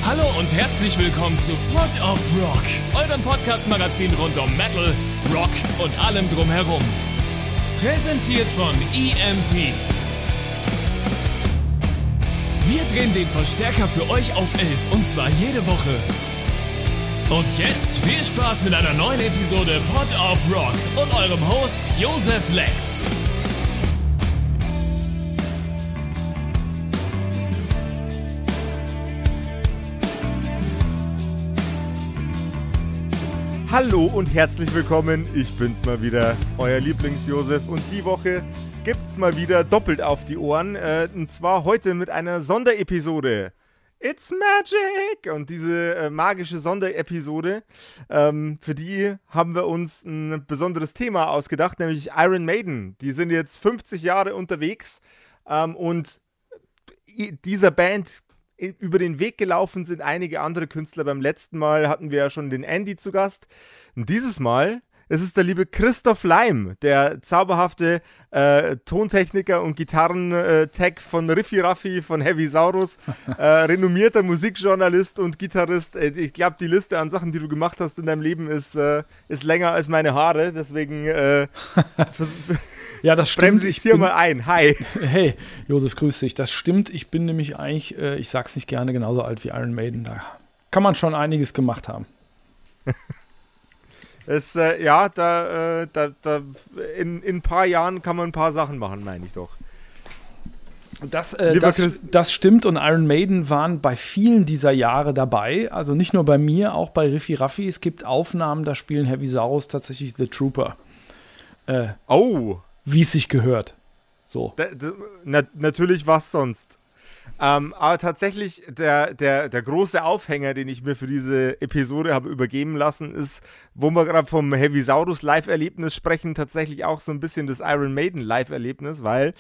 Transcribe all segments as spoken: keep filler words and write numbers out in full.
Hallo und herzlich willkommen zu Pod of Rock, eurem Podcast-Magazin rund um Metal, Rock und allem drumherum. Präsentiert von E M P. Wir drehen den Verstärker für euch auf elf und zwar jede Woche. Und jetzt viel Spaß mit einer neuen Episode Pod of Rock und eurem Host Josef Lex. Hallo und herzlich willkommen, ich bin's mal wieder, euer Lieblings-Josef, und die Woche gibt's mal wieder doppelt auf die Ohren, äh, und zwar heute mit einer Sonderepisode. It's Magic! Und diese äh, magische Sonderepisode, ähm, für die haben wir uns ein besonderes Thema ausgedacht, nämlich Iron Maiden. Die sind jetzt fünfzig Jahre unterwegs, ähm, und dieser Band über den Weg gelaufen sind einige andere Künstler. Beim letzten Mal hatten wir ja schon den Andy zu Gast. Und dieses Mal ist es der liebe Christoph Leim, der zauberhafte äh, Tontechniker und Gitarren-Tech von Riffi Raffi von Heavy Saurus, äh, renommierter Musikjournalist und Gitarrist. Ich glaube, die Liste an Sachen, die du gemacht hast in deinem Leben, ist, äh, ist länger als meine Haare. Deswegen äh, ja, das stimmt. bremse ich hier bin, mal ein. Hi. Hey, Josef, grüß dich. Das stimmt. Ich bin nämlich eigentlich, äh, ich sag's nicht gerne, genauso alt wie Iron Maiden. Da kann man schon einiges gemacht haben. Es, äh, ja, da, äh, da, da in, in ein paar Jahren kann man ein paar Sachen machen, meine ich doch. Das, äh, das, das stimmt, und Iron Maiden waren bei vielen dieser Jahre dabei. Also nicht nur bei mir, auch bei Riffi Raffi. Es gibt Aufnahmen, da spielen Heavy Saurus tatsächlich The Trooper. Äh, oh! Wie es sich gehört. So. Da, da, na, natürlich was sonst. Ähm, aber tatsächlich, der, der, der große Aufhänger, den ich mir für diese Episode habe übergeben lassen, ist, wo wir gerade vom Heavy Saurus Live-Erlebnis sprechen, tatsächlich auch so ein bisschen das Iron Maiden Live-Erlebnis, weil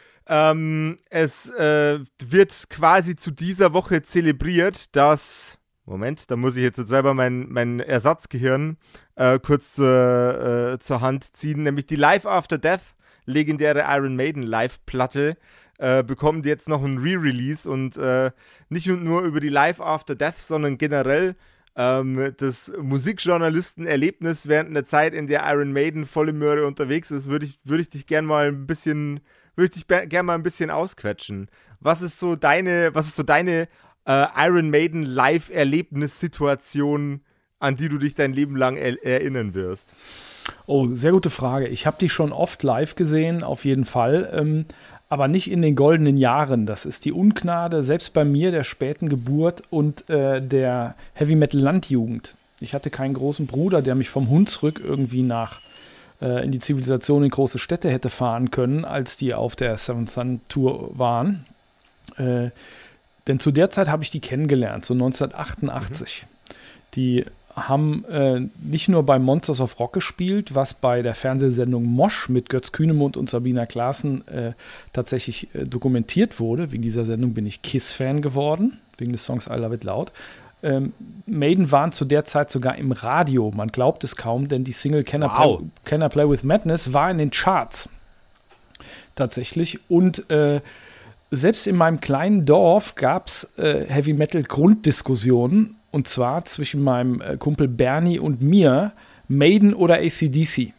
ähm, es äh, wird quasi zu dieser Woche zelebriert, dass, Moment, da muss ich jetzt selber mein, mein Ersatzgehirn äh, kurz zur, äh, zur Hand ziehen, nämlich die Live After Death, legendäre Iron Maiden Live-Platte, äh, bekommt jetzt noch ein Re-Release, und äh, nicht nur über die Live After Death, sondern generell ähm, das Musikjournalisten-Erlebnis während einer Zeit, in der Iron Maiden volle Möhre unterwegs ist, würde ich, würd ich dich gerne mal ein bisschen, würde ich dich be- gern mal ein bisschen ausquetschen. Was ist so deine, was ist so deine äh, Iron Maiden Live-Erlebnis-Situation, an die du dich dein Leben lang er- erinnern wirst? Oh, sehr gute Frage. Ich habe die schon oft live gesehen, auf jeden Fall, ähm, aber nicht in den goldenen Jahren. Das ist die Ungnade, selbst bei mir, der späten Geburt und äh, der Heavy-Metal-Landjugend. Ich hatte keinen großen Bruder, der mich vom Hunsrück irgendwie nach äh, in die Zivilisation in große Städte hätte fahren können, als die auf der Seventh Sun Tour waren. Äh, denn zu der Zeit habe ich die kennengelernt, so neunzehnhundertachtundachtzig. Mhm. Die haben äh, nicht nur bei Monsters of Rock gespielt, was bei der Fernsehsendung Mosch mit Götz Kühnemund und Sabina Klaassen äh, tatsächlich äh, dokumentiert wurde. Wegen dieser Sendung bin ich Kiss-Fan geworden, wegen des Songs I Love It Loud. Ähm, Maiden waren zu der Zeit sogar im Radio, man glaubt es kaum, denn die Single Can I, wow. Play, Can I Play With Madness war in den Charts tatsächlich, und äh, selbst in meinem kleinen Dorf gab es äh, Heavy-Metal-Grunddiskussionen, und zwar zwischen meinem äh, Kumpel Bernie und mir, Maiden oder A C D C.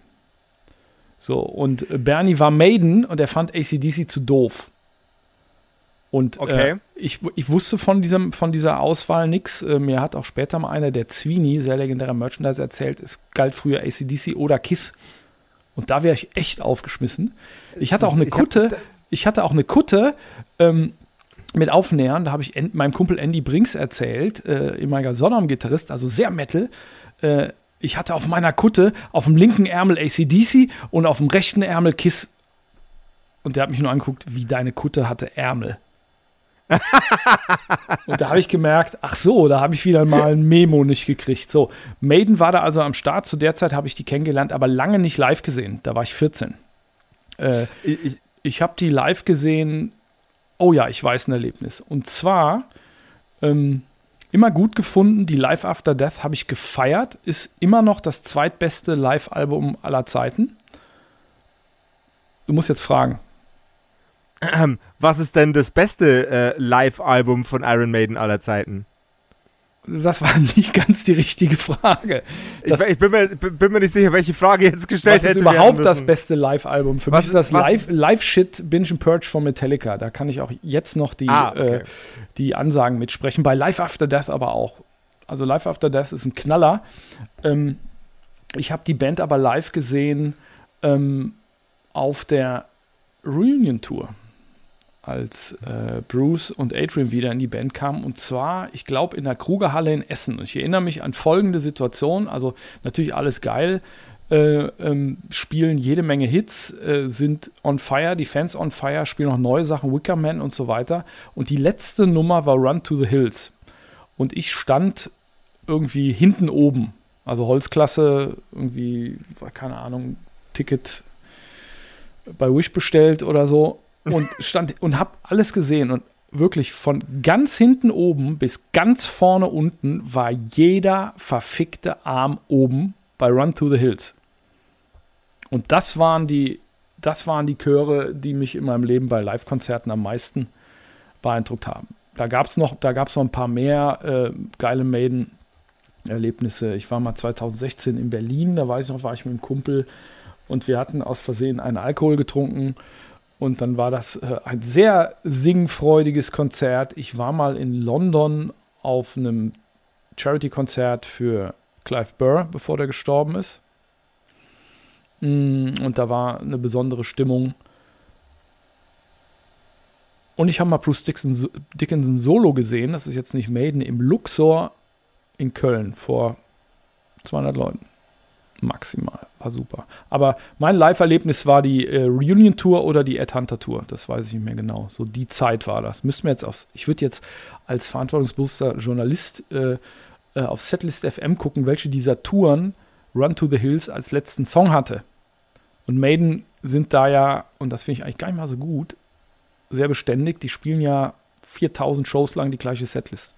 So, und äh, Bernie war Maiden und er fand A C D C zu doof. Und okay. äh, ich, ich wusste von, diesem, von dieser Auswahl nichts. Äh, mir hat auch später mal einer, der Zwini, sehr legendärer Merchandise, erzählt, es galt früher A C D C oder Kiss. Und da wäre ich echt aufgeschmissen. Ich hatte auch eine Kutte, ich hatte auch eine Kutte, ähm, mit Aufnähern, da habe ich en- meinem Kumpel Andy Brinks erzählt, äh, ehemaliger Sodom-Gitarrist, also sehr Metal. Äh, ich hatte auf meiner Kutte auf dem linken Ärmel A C D C und auf dem rechten Ärmel Kiss. Und der hat mich nur angeguckt, wie deine Kutte hatte Ärmel. Und da habe ich gemerkt, ach so, da habe ich wieder mal ein Memo nicht gekriegt. So, Maiden war da also am Start. Zu der Zeit habe ich die kennengelernt, aber lange nicht live gesehen. Da war ich vierzehn. Äh, ich ich, ich habe die live gesehen. Oh ja, ich weiß ein Erlebnis. Und zwar ähm, immer gut gefunden, die Live After Death habe ich gefeiert, ist immer noch das zweitbeste Live-Album aller Zeiten. Du musst jetzt fragen. Was ist denn das beste äh, Live-Album von Iron Maiden aller Zeiten? Das war nicht ganz die richtige Frage. Ich, ich bin, mir, bin mir nicht sicher, welche Frage jetzt gestellt hätte. Was ist überhaupt das beste Live-Album? Für was, mich ist das Live, Live-Shit Binge and Purge von Metallica. Da kann ich auch jetzt noch die, ah, okay. äh, die Ansagen mitsprechen. Bei Live After Death aber auch. Also Live After Death ist ein Knaller. Ähm, ich habe die Band aber live gesehen ähm, auf der Reunion-Tour, als äh, Bruce und Adrian wieder in die Band kamen. Und zwar, ich glaube, in der Krugerhalle in Essen. Und ich erinnere mich an folgende Situation. Also natürlich alles geil. Äh, ähm, spielen jede Menge Hits, äh, sind on fire, die Fans on fire, spielen noch neue Sachen, Wicker Man und so weiter. Und die letzte Nummer war Run to the Hills. Und ich stand irgendwie hinten oben. Also Holzklasse, irgendwie, keine Ahnung, Ticket bei Wish bestellt oder so. Und stand und hab alles gesehen und wirklich von ganz hinten oben bis ganz vorne unten war jeder verfickte Arm oben bei Run to the Hills. Und das waren die, das waren die Chöre, die mich in meinem Leben bei Live-Konzerten am meisten beeindruckt haben. Da gab es noch, da gab's noch ein paar mehr äh, geile Maiden-Erlebnisse. Ich war mal zwanzig sechzehn in Berlin, da weiß ich noch, war ich mit einem Kumpel und wir hatten aus Versehen einen Alkohol getrunken. Und dann war das äh, ein sehr singfreudiges Konzert. Ich war mal in London auf einem Charity-Konzert für Clive Burr, bevor der gestorben ist. Mm, und da war eine besondere Stimmung. Und ich habe mal Bruce Dickinson, Dickinson Solo gesehen. Das ist jetzt nicht Maiden, im Luxor in Köln vor zweihundert Leuten. Maximal. War super. Aber mein Live-Erlebnis war die äh, Reunion-Tour oder die Ed Hunter-Tour. Das weiß ich nicht mehr genau. So die Zeit war das. Müssten wir jetzt auf, ich würde jetzt als verantwortungsbewusster Journalist äh, äh, auf Setlist F M gucken, welche dieser Touren Run to the Hills als letzten Song hatte. Und Maiden sind da ja, und das finde ich eigentlich gar nicht mal so gut, sehr beständig. Die spielen ja viertausend Shows lang die gleiche Setlist.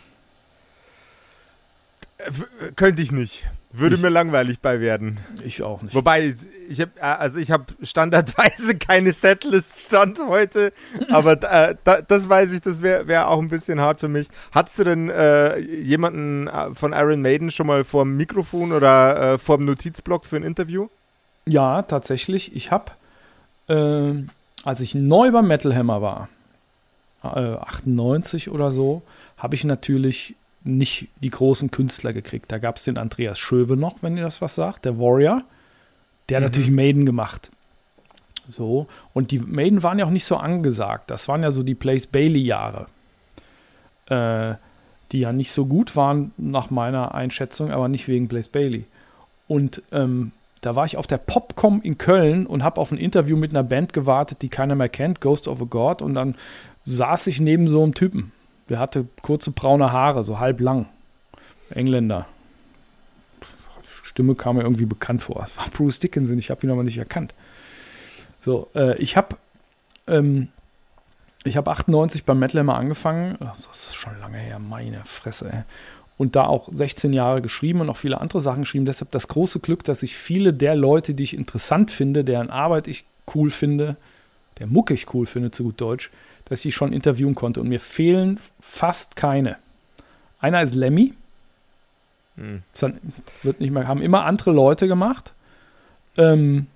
W- könnte ich nicht. Würde ich, mir langweilig bei werden. Ich auch nicht. Wobei, ich habe also ich habe standardweise keine Setlist Stand heute, aber äh, da, das weiß ich, das wäre wär auch ein bisschen hart für mich. Hattest du denn äh, jemanden von Iron Maiden schon mal vor dem Mikrofon oder äh, vor dem Notizblock für ein Interview? Ja, tatsächlich. Ich habe, äh, als ich neu beim Metal Hammer war, äh, achtundneunzig oder so, habe ich natürlich nicht die großen Künstler gekriegt. Da gab es den Andreas Schöwe noch, wenn ihr das was sagt, der Warrior. Der hat mhm. natürlich Maiden gemacht. So. Und die Maiden waren ja auch nicht so angesagt. Das waren ja so die Blaze Bayley-Jahre. Äh, die ja nicht so gut waren, nach meiner Einschätzung, aber nicht wegen Blaze Bayley. Und ähm, da war ich auf der Popcom in Köln und habe auf ein Interview mit einer Band gewartet, die keiner mehr kennt, Ghost of a God. Und dann saß ich neben so einem Typen. Der hatte kurze braune Haare, so halb lang. Engländer. Die Stimme kam mir irgendwie bekannt vor. Es war Bruce Dickinson, ich habe ihn aber nicht erkannt. So, äh, ich habe ähm, ich habe achtundneunzig beim Metal Hammer angefangen. Das ist schon lange her, meine Fresse. Ey. Und da auch sechzehn Jahre geschrieben und auch viele andere Sachen geschrieben. Deshalb das große Glück, dass ich viele der Leute, die ich interessant finde, deren Arbeit ich cool finde, der Mucke ich cool finde, zu gut Deutsch, dass ich die schon interviewen konnte. Und mir fehlen fast keine. Einer ist Lemmy. Hm. Das wird nicht mehr, haben immer andere Leute gemacht. Ähm,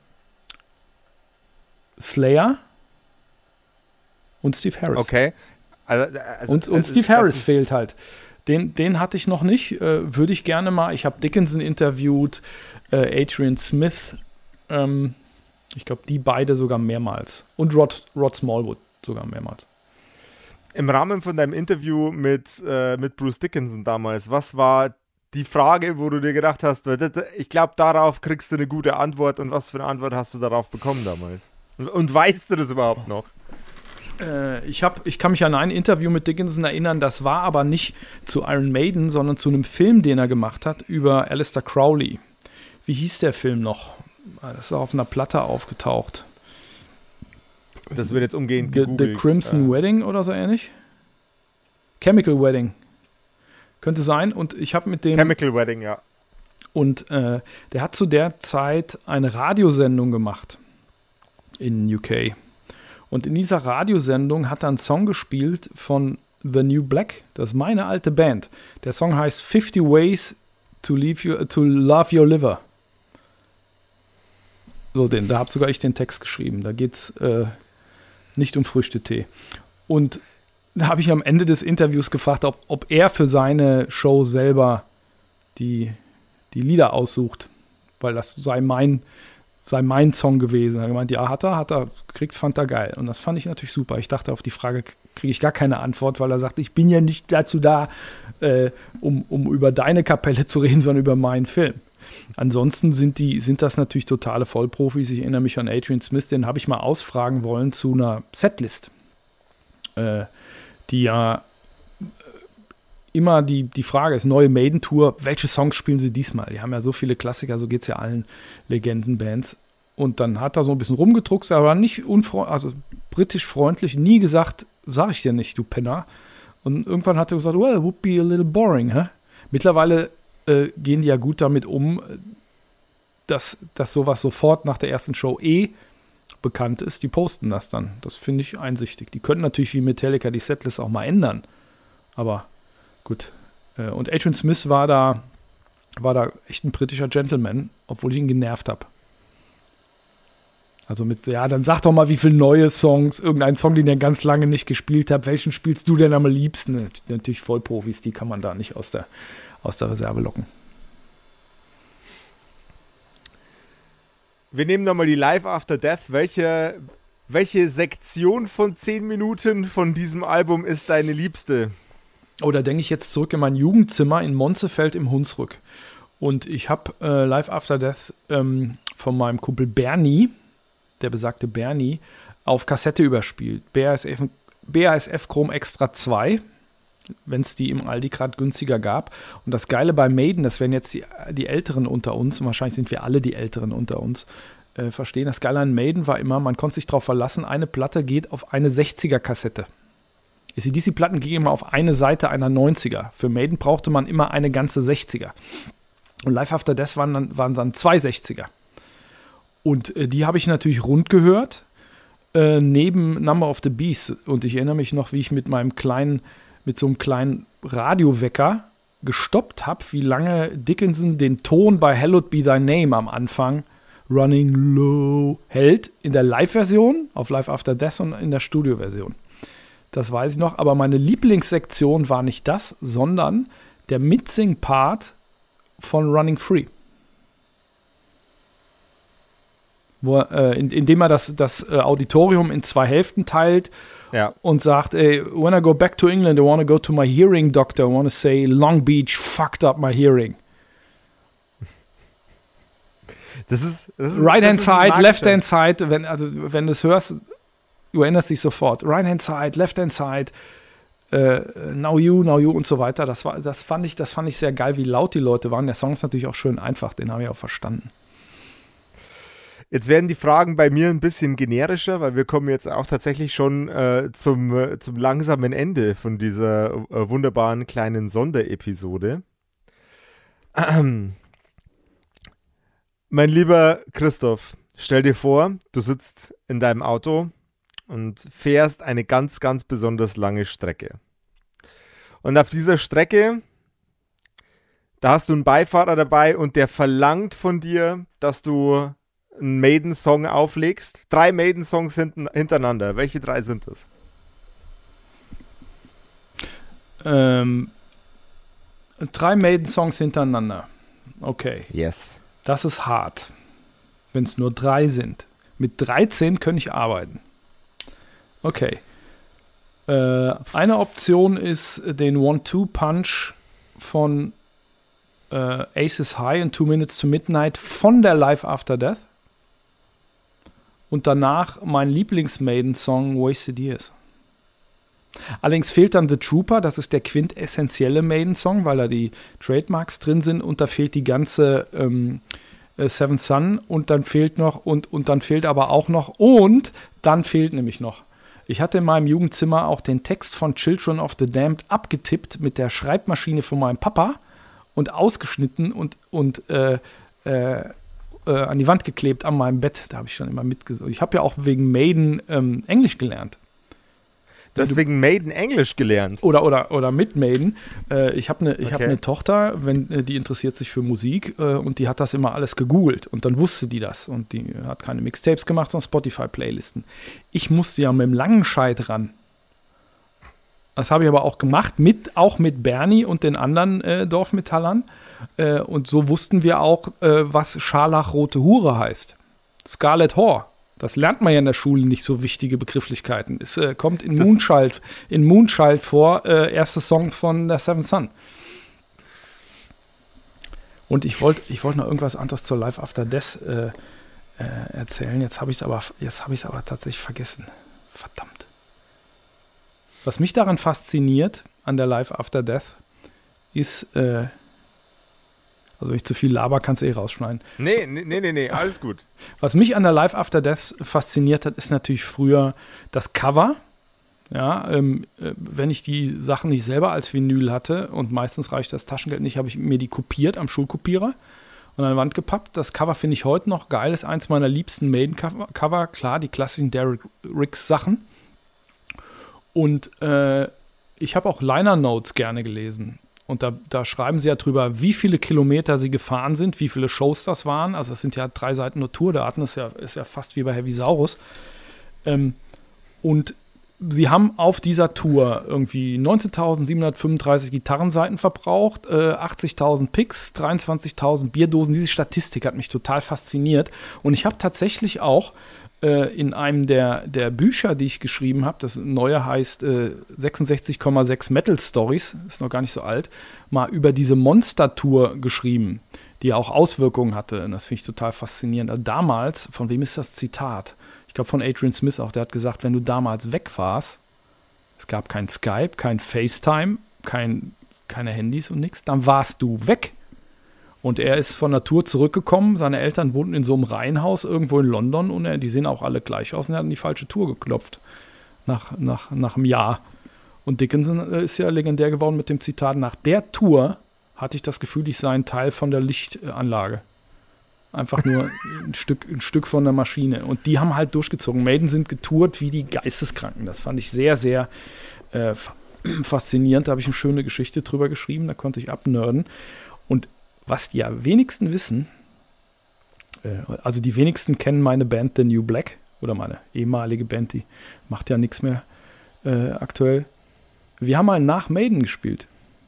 Slayer und Steve Harris. Okay. Also, also, und, und Steve Harris fehlt halt. Den, den hatte ich noch nicht. Äh, würde ich gerne mal. Ich habe Dickinson interviewt, äh, Adrian Smith. Ähm, ich glaube, die beide sogar mehrmals. Und Rod, Rod Smallwood sogar mehrmals. Im Rahmen von deinem Interview mit, äh, mit Bruce Dickinson damals, was war die Frage, wo du dir gedacht hast, ich glaube, darauf kriegst du eine gute Antwort, und was für eine Antwort hast du darauf bekommen damals? Und, und weißt du das überhaupt noch? Äh, ich, hab, ich kann mich an ein Interview mit Dickinson erinnern, das war aber nicht zu Iron Maiden, sondern zu einem Film, den er gemacht hat, über Aleister Crowley. Wie hieß der Film noch? Das ist auf einer Platte aufgetaucht. Das wird jetzt umgehend The, gegoogelt. The Crimson äh. Wedding oder so ähnlich? Chemical Wedding. Könnte sein. Und ich habe mit dem... Chemical Wedding, ja. Und äh, der hat zu der Zeit eine Radiosendung gemacht in U K. Und in dieser Radiosendung hat er einen Song gespielt von The New Black. Das ist meine alte Band. Der Song heißt fifty Ways to, leave you, to Love Your Liver. So, den, da habe sogar ich den Text geschrieben. Da geht es äh, nicht um Früchtetee. Und da habe ich am Ende des Interviews gefragt, ob, ob er für seine Show selber die, die Lieder aussucht. Weil das sei mein, sei mein Song gewesen. Er hat gemeint, ja, hat er, hat er, kriegt, fand er geil. Und das fand ich natürlich super. Ich dachte, auf die Frage kriege ich gar keine Antwort, weil er sagt, ich bin ja nicht dazu da, äh, um, um über deine Kapelle zu reden, sondern über meinen Film. Ansonsten sind, die, sind das natürlich totale Vollprofis. Ich erinnere mich an Adrian Smith, den habe ich mal ausfragen wollen zu einer Setlist. Äh, die ja immer die, die Frage ist, neue Maiden-Tour, welche Songs spielen sie diesmal? Die haben ja so viele Klassiker, so geht es ja allen Legendenbands. Und dann hat er so ein bisschen rumgedruckst, aber nicht unfreundlich, also britisch freundlich, nie gesagt, sag ich dir nicht, du Penner. Und irgendwann hat er gesagt, well, it would be a little boring, huh? Mittlerweile äh, gehen die ja gut damit um, dass, dass sowas sofort nach der ersten Show eh bekannt ist, die posten das dann. Das finde ich einsichtig. Die könnten natürlich wie Metallica die Setlist auch mal ändern. Aber gut. Und Adrian Smith war da, war da echt ein britischer Gentleman, obwohl ich ihn genervt habe. Also mit, ja, dann sag doch mal, wie viele neue Songs, irgendein Song, den ihr ganz lange nicht gespielt habt, welchen spielst du denn am liebsten? Natürlich Vollprofis, die kann man da nicht aus der, aus der Reserve locken. Wir nehmen nochmal die Live After Death. Welche, welche Sektion von zehn Minuten von diesem Album ist deine liebste? Oh, da denke ich jetzt zurück in mein Jugendzimmer in Monzefeld im Hunsrück. Und ich habe äh, Live After Death ähm, von meinem Kumpel Bernie, der besagte Bernie, auf Kassette überspielt. B A S F, B A S F Chrom Extra zwei, wenn es die im Aldi gerade günstiger gab. Und das Geile bei Maiden, das werden jetzt die, die Älteren unter uns, und wahrscheinlich sind wir alle die Älteren unter uns, äh, verstehen. Das Geile an Maiden war immer, man konnte sich darauf verlassen, eine Platte geht auf eine sechziger-Kassette. A C D C-Platten gingen immer auf eine Seite einer neunziger. Für Maiden brauchte man immer eine ganze sechziger. Und Live After Death waren dann, waren dann zwei sechziger. Und äh, die habe ich natürlich rund gehört, äh, neben Number of the Beast. Und ich erinnere mich noch, wie ich mit meinem kleinen, mit so einem kleinen Radiowecker gestoppt habe, wie lange Dickinson den Ton bei Hallowed Be Thy Name am Anfang Running Low hält. In der Live-Version, auf Live After Death und in der Studio-Version. Das weiß ich noch, aber meine Lieblingssektion war nicht das, sondern der Mitsing-Part von Running Free. Wo, äh, in, indem er das, das äh, Auditorium in zwei Hälften teilt, ja, und sagt, ey, when I go back to England, I want to go to my hearing doctor, I want to say Long Beach fucked up my hearing. Das ist, das ist Right das hand ist side, left hand side, wenn, also wenn du es hörst, du erinnerst dich sofort. Right hand side, left hand side, uh, now you, now you und so weiter. Das, war, das, fand ich, das fand ich sehr geil, wie laut die Leute waren. Der Song ist natürlich auch schön einfach, den habe ich auch verstanden. Jetzt werden die Fragen bei mir ein bisschen generischer, weil wir kommen jetzt auch tatsächlich schon äh, zum, äh, zum langsamen Ende von dieser äh, wunderbaren kleinen Sonderepisode. Ähm. Mein lieber Christoph, stell dir vor, du sitzt in deinem Auto und fährst eine ganz, ganz besonders lange Strecke. Und auf dieser Strecke, da hast du einen Beifahrer dabei und der verlangt von dir, dass du einen Maiden-Song auflegst. Drei Maiden-Songs hintereinander. Welche drei sind das? Ähm, drei Maiden-Songs hintereinander. Okay. Yes. Das ist hart, wenn es nur drei sind. Mit dreizehn kann ich arbeiten. Okay. Äh, eine Option ist den One-Two-Punch von äh, Aces High und Two Minutes to Midnight von der Live After Death. Und danach mein Lieblings-Maiden-Song Wasted Years. Allerdings fehlt dann The Trooper, das ist der quintessentielle Maiden-Song, weil da die Trademarks drin sind und da fehlt die ganze ähm, äh, Seventh Son und dann fehlt noch und, und dann fehlt aber auch noch und dann fehlt nämlich noch. Ich hatte in meinem Jugendzimmer auch den Text von Children of the Damned abgetippt mit der Schreibmaschine von meinem Papa und ausgeschnitten und, und äh, äh, äh, an die Wand geklebt an meinem Bett. Da habe ich dann immer mitgesungen. Ich habe ja auch wegen Maiden ähm, Englisch gelernt. deswegen Maiden Englisch gelernt. Oder, oder, oder mit Maiden. Äh, ich habe eine Okay. hab ne Tochter, wenn, äh, die interessiert sich für Musik äh, und die hat das immer alles gegoogelt und dann wusste die das und die hat keine Mixtapes gemacht, sondern Spotify-Playlisten. Ich musste ja mit dem Langenscheidt ran. Das habe ich aber auch gemacht, mit, auch mit Bernie und den anderen äh, Dorfmetallern. Äh, und so wussten wir auch, äh, was Scharlachrote Hure heißt. Scarlet Whore. Das lernt man ja in der Schule nicht, so wichtige Begrifflichkeiten. Es äh, kommt in Das- Moonchild, in Moonchild vor, äh, erster Song von der Seventh Son. Und ich wollte ich wollt noch irgendwas anderes zur Live After Death äh, äh, erzählen. Jetzt habe ich es aber, jetzt hab ich's aber tatsächlich vergessen. Verdammt. Was mich daran fasziniert, an der Live After Death, ist, äh, also wenn ich zu viel laber, kannst du eh rausschneiden. Nee, nee, nee, nee, nee, alles gut. Was mich an der Live After Death fasziniert hat, ist natürlich früher das Cover. Ja, ähm, äh, wenn ich die Sachen nicht selber als Vinyl hatte und meistens reicht das Taschengeld nicht, habe ich mir die kopiert am Schulkopierer und an die Wand gepappt. Das Cover finde ich heute noch geil, ist eins meiner liebsten Maiden-Cover. Klar, die klassischen Derek Riggs Sachen. Und äh, ich habe auch Liner Notes gerne gelesen. Und da, da schreiben sie ja drüber, wie viele Kilometer sie gefahren sind, wie viele Shows das waren. Also das sind ja drei Seiten nur Tourdaten, das ist ja, ist ja fast wie bei Heavy Saurus. Ähm, und sie haben auf dieser Tour irgendwie neunzehntausendsiebenhundertfünfunddreißig Gitarrenseiten verbraucht, äh, achtzigtausend Picks, dreiundzwanzigtausend Bierdosen. Diese Statistik hat mich total fasziniert. Und ich habe tatsächlich auch äh, in einem der, der Bücher, die ich geschrieben habe, das neue heißt äh, sechsundsechzig Komma sechs Metal Stories, ist noch gar nicht so alt, mal über diese Monster-Tour geschrieben, die auch Auswirkungen hatte. Und das finde ich total faszinierend. Also damals, von wem ist das Zitat? Ich glaube von Adrian Smith auch, der hat gesagt, wenn du damals weg warst, es gab kein Skype, kein FaceTime, kein, keine Handys und nichts, dann warst du weg. Und er ist von der Tour zurückgekommen, seine Eltern wohnten in so einem Reihenhaus irgendwo in London und er, die sehen auch alle gleich aus und er hat an die falsche Tour geklopft, nach, nach, nach einem Jahr. Und Dickinson ist ja legendär geworden mit dem Zitat, nach der Tour hatte ich das Gefühl, ich sei ein Teil von der Lichtanlage. Einfach nur ein Stück, ein Stück von der Maschine. Und die haben halt durchgezogen. Maiden sind getourt wie die Geisteskranken. Das fand ich sehr, sehr äh, faszinierend. Da habe ich eine schöne Geschichte drüber geschrieben. Da konnte ich abnörden. Und was die ja wenigsten wissen, äh, also die wenigsten kennen meine Band The New Black oder meine ehemalige Band, die macht ja nichts mehr äh, aktuell. Wir haben mal nach Maiden gespielt.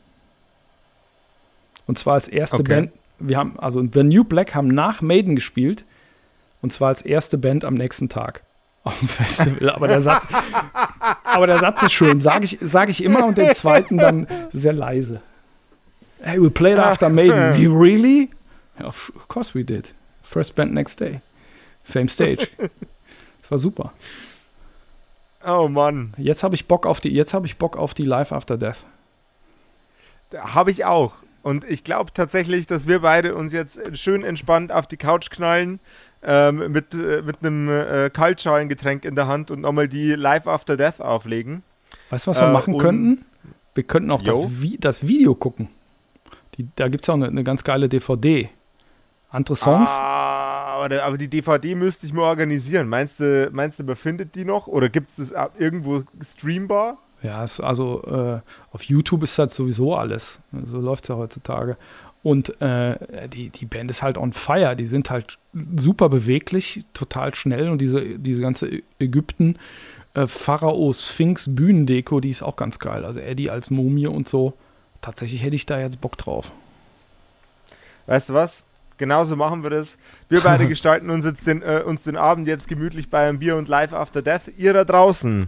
Und zwar als erste Okay. Band. Wir haben, also The New Black haben nach Maiden gespielt und zwar als erste Band am nächsten Tag auf dem Festival. Aber der Satz, aber der Satz ist schön, sage ich, sag ich immer und den zweiten dann sehr leise. Hey, we played after Maiden. You really? Yeah, of course we did. First band next day. Same stage. Das war super. Oh Mann, Jetzt habe ich Bock auf die, jetzt habe ich Bock auf die Live After Death. habe ich auch. Und ich glaube tatsächlich, dass wir beide uns jetzt schön entspannt auf die Couch knallen, ähm, mit, äh, mit einem äh, Kaltschalengetränk in der Hand und nochmal die Live After Death auflegen. Weißt du, was wir Äh, machen und- könnten? Wir könnten auch das, Jo. Vi- das Video gucken. Die, da gibt es auch eine, eine ganz geile D V D. Andere Songs? Ah, aber, der, aber die D V D müsste ich mal organisieren. Meinst du, meinst du, man findet die noch? Oder gibt es das ab- irgendwo streambar? Ja, es, also äh, auf YouTube ist halt sowieso alles. So läuft es ja heutzutage. Und äh, die, die Band ist halt on fire. Die sind halt super beweglich, total schnell. Und diese, diese ganze Ägypten, äh, Pharao, Sphinx, Bühnendeko, die ist auch ganz geil. Also Eddie als Mumie und so. Tatsächlich hätte ich da jetzt Bock drauf. Weißt du was? Genauso machen wir das. Wir beide gestalten uns, jetzt den, äh, uns den Abend jetzt gemütlich bei einem Bier und Live After Death. Ihr da draußen.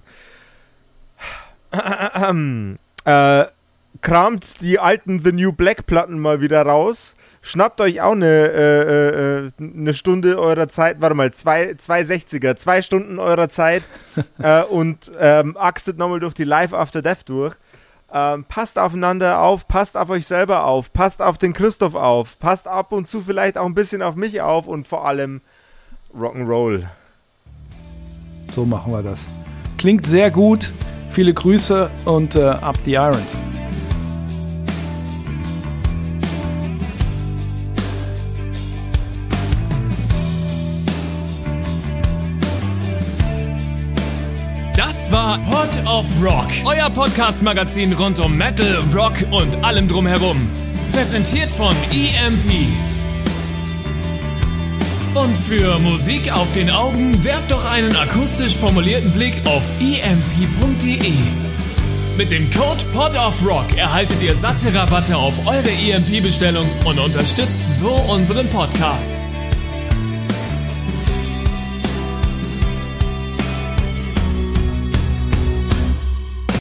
äh, kramt die alten The New Black Platten mal wieder raus. Schnappt euch auch eine, äh, äh, eine Stunde eurer Zeit, warte mal, zwei, zwei sechziger, zwei Stunden eurer Zeit äh, und ähm, axtet nochmal durch die Live After Death durch. Ähm, passt aufeinander auf, passt auf euch selber auf, passt auf den Christoph auf, passt ab und zu vielleicht auch ein bisschen auf mich auf und vor allem Rock'n'Roll. So machen wir das. Klingt sehr gut. Viele Grüße und äh, up the irons. Das war war Pod of Rock, euer Podcast-Magazin rund um Metal, Rock und allem drumherum. Präsentiert von E M P. Und für Musik auf den Augen werft doch einen akustisch formulierten Blick auf e m p punkt d e. Mit dem Code PODOFROCK erhaltet ihr satte Rabatte auf eure E M P-Bestellung und unterstützt so unseren Podcast.